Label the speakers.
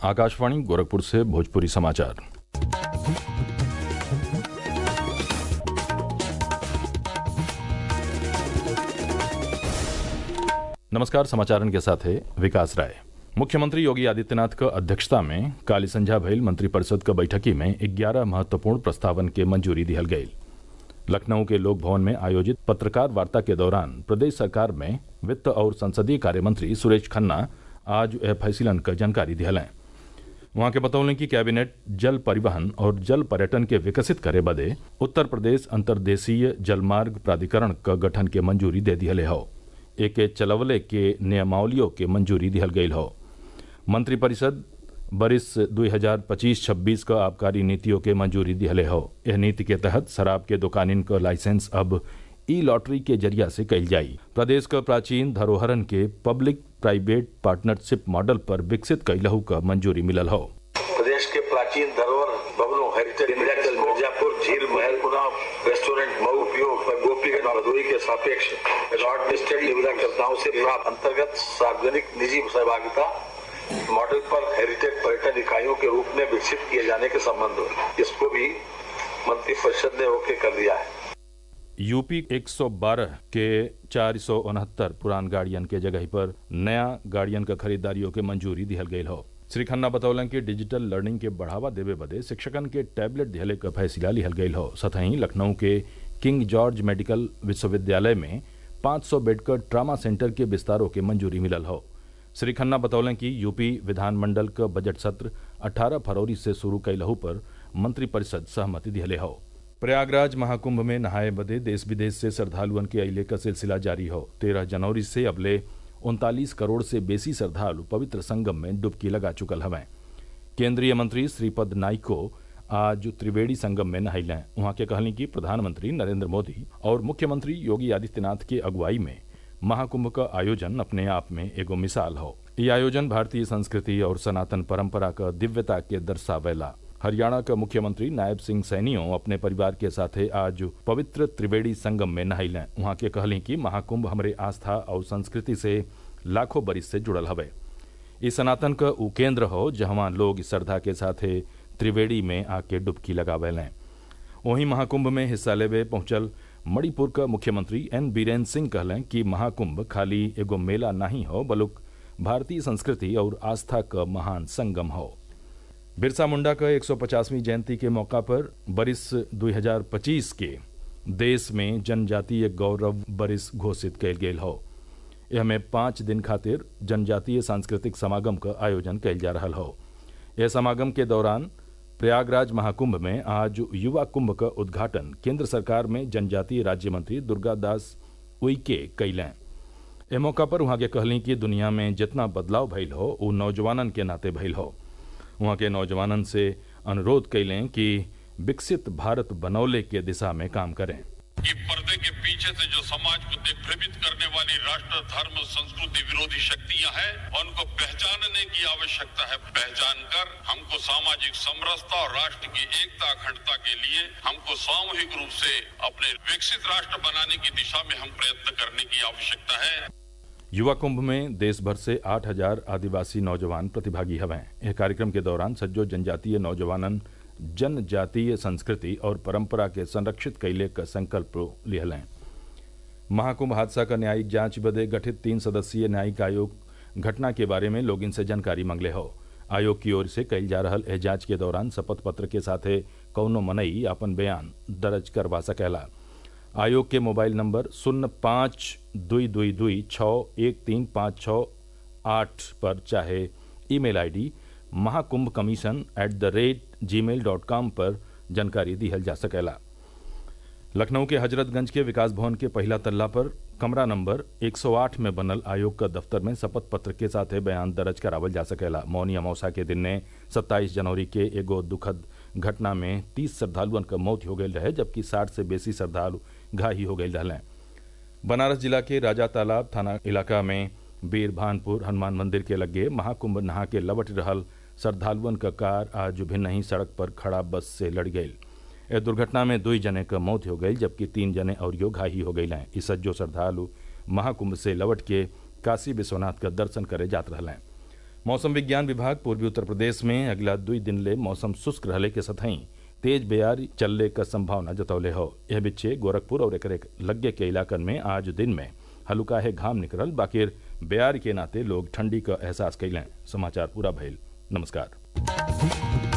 Speaker 1: आकाशवाणी गोरखपुर से भोजपुरी समाचार। नमस्कार, समाचारन के साथ है विकास राय। मुख्यमंत्री योगी आदित्यनाथ क अध्यक्षता में काली संझा भइल मंत्रिपरिषद क बैठकी में 11 महत्वपूर्ण प्रस्तावन के मंजूरी दिहल गयी। लखनऊ के लोक भवन में आयोजित पत्रकार वार्ता के दौरान प्रदेश सरकार में वित्त और संसदीय कार्य मंत्री सुरेश खन्ना आज यह फैसलन क जानकारी दिहलें। वहां के बतौलें कि कैबिनेट जल परिवहन और जल पर्यटन के विकसित करे बदे उत्तर प्रदेश अंतर्देशीय जलमार्ग प्राधिकरण क गठन के मंजूरी दे दिहले हो। एके चलवले के नियमावलियों के मंजूरी दिहल गयी हो। मंत्रिपरिषद बरिस 2025-26 क आबकारी नीतियों के मंजूरी दिहले हो। यह नीति के तहत शराब के दुकानिन क लाइसेंस अब ई लॉटरी के जरिया से कइल जाई। प्रदेश क प्राचीन धरोहरन के पब्लिक प्राइवेट पार्टनरशिप मॉडल पर विकसित कइलहू क मंजूरी मिलल हो।
Speaker 2: प्रदेश के प्राचीन धरोहर भवनों हेरिटेज मिर्जापुर, झील, महल, पुनः रेस्टोरेंट, मऊ उपयोग पर गोपीगंज भदोही के सापेक्ष लॉट लिस्टेड निविदाकर्ताओं से प्राप्त अंतर्गत सार्वजनिक निजी सहभागिता मॉडल पर हेरिटेज पर्यटन इकाइयों के रूप में विकसित किए जाने के संबंध में इसको भी मंत्रिपरिषद ने ओके कर दिया है।
Speaker 1: यूपी 112 के 469 पुरान गाड़ियन के जगह पर नया गाड़ियन का खरीदारियों के मंजूरी दिहल गयी हो। श्री खन्ना बतौलन कि डिजिटल लर्निंग के बढ़ावा देवे बदे शिक्षकन के टैबलेट दिहले का फैसला लिहल गयी हो। सतही लखनऊ के किंग जॉर्ज मेडिकल विश्वविद्यालय में 500 बेड का ट्रामा सेंटर के विस्तारों के मंजूरी मिलल हो। श्री खन्ना बतौलें कि यूपी विधानमंडल का बजट सत्र 18 फरवरी से शुरू कैलहू पर मंत्रिपरिषद सहमति दिहले हो। प्रयागराज महाकुंभ में नहाए बदे देश विदेश से श्रद्धालुअन के अइले का सिलसिला जारी हो। 13 जनवरी से अबले 39 करोड़ से बेसी श्रद्धालु पवित्र संगम में डुबकी लगा चुकल हवें। केंद्रीय मंत्री श्रीपद नाइको आज त्रिवेणी संगम में नहैलें। वहां के कहली कि प्रधानमंत्री नरेंद्र मोदी और मुख्यमंत्री योगी आदित्यनाथ के अगुवाई में महाकुंभ का आयोजन अपने आप में एगो मिसाल हो। ये आयोजन भारतीय संस्कृति और सनातन परंपरा का दिव्यता के दर्शावेला। हरियाणा का मुख्यमंत्री नायब सिंह सैनियों अपने परिवार के साथ आज पवित्र त्रिवेणी संगम में नहैलें। वहां के कहली कि महाकुंभ हमरे आस्था और संस्कृति से लाखों बरिस से जुड़ल हवे। इस सनातन का उ केंद्र हो जहां लोग श्रद्धा के साथ त्रिवेणी में आके डुबकी लगावेलें। वहीं महाकुंभ में हिस्सा लेवे पहुंचल मणिपुर का मुख्यमंत्री एन बीरेन्द्र सिंह कहलें कि महाकुंभ खाली एगो मेला नहीं हो बल्कि भारतीय संस्कृति और आस्था का महान संगम हो। बिरसा मुंडा का 150वीं जयंती के मौका पर बरिस 2025 के देश में जनजातीय गौरव बरिस घोषित कैल गेल हो। यह में 5 दिन खातिर जनजातीय सांस्कृतिक समागम का आयोजन कैल जा रहा हो। यह समागम के दौरान प्रयागराज महाकुंभ में आज युवा कुंभ का उद्घाटन केंद्र सरकार में जनजातीय राज्य मंत्री दुर्गा दास उइके कैलें। यह मौका पर वहां के कहली कि दुनिया में जितना बदलाव भइल हो वो नौजवानन के नाते भइल हो। वहां के नौजवानन से अनुरोध कैलें कि विकसित भारत बनौले के दिशा में काम करें।
Speaker 3: ये पर्दे के पीछे से जो समाज को दिग्भ्रमित करने वाली राष्ट्र, धर्म, संस्कृति विरोधी शक्तियां हैं, उनको पहचानने की आवश्यकता है। पहचान कर हमको सामाजिक समरसता और राष्ट्र की एकता, अखंडता के लिए हमको सामूहिक रूप से अपने विकसित राष्ट्र बनाने की दिशा में हम प्रयत्न करने की आवश्यकता है।
Speaker 1: युवा कुंभ में देश भर से 8000 आदिवासी नौजवान प्रतिभागी हवें। यह कार्यक्रम के दौरान सज्जो जनजातीय नौजवानन जनजातीय संस्कृति और परंपरा के संरक्षित कैले का संकल्प लिहलें। महाकुंभ हादसा का न्यायिक जांच बदे गठित 3 सदस्यीय न्यायिक आयोग घटना के बारे में लोग इनसे जानकारी मांगले हो। आयोग की ओर से कैल जा रहा यह जांच के दौरान शपथ पत्र के साथ कौनो मनई अपन बयान दर्ज करवा सकेला। आयोग के मोबाइल नंबर 0522261356 पर चाहे ईमेल आईडी mahakumbcommission@gmail.com पर जानकारी दिहल जा सकेला। लखनऊ के हजरतगंज के विकास भवन के पहला तल्ला पर कमरा नंबर 108 में बनल आयोग का दफ्तर में शपथ पत्र के साथ बयान दर्ज करावल जा सकेला। मौनी अमावस्या के दिन ने 27 जनवरी के एगो दुखद घटना में 30 श्रद्धालुअन का मौत हो गई रहे, जबकि 60 से बेसी श्रद्धालु घायल हो गए रहें। बनारस जिला के राजा तालाब थाना इलाका में बीर भानपुर हनुमान मंदिर के लगे महाकुंभ नहा के लवट रहल श्रद्धालुअन का कार आज भिन्न ही सड़क पर खड़ा बस से लड़ गई। इस दुर्घटना में 2 जने का मौत हो गई, जबकि 3 जने और घायल हो गई। इस सज्जो श्रद्धालु महाकुंभ से लवट के काशी विश्वनाथ का दर्शन करे जात रहे। मौसम विज्ञान विभाग पूर्वी उत्तर प्रदेश में अगला 2 दिन ले मौसम शुष्क रहले के सतही तेज बेयार चलने का संभावना जतौले हो। यह बिच्चे गोरखपुर और एकरे लग्गे के इलाकन में आज दिन में हल्का है घाम निकलल, बाकी बेयार के नाते लोग ठंडी का एहसास कैलें। समाचार पूरा भइल। नमस्कार।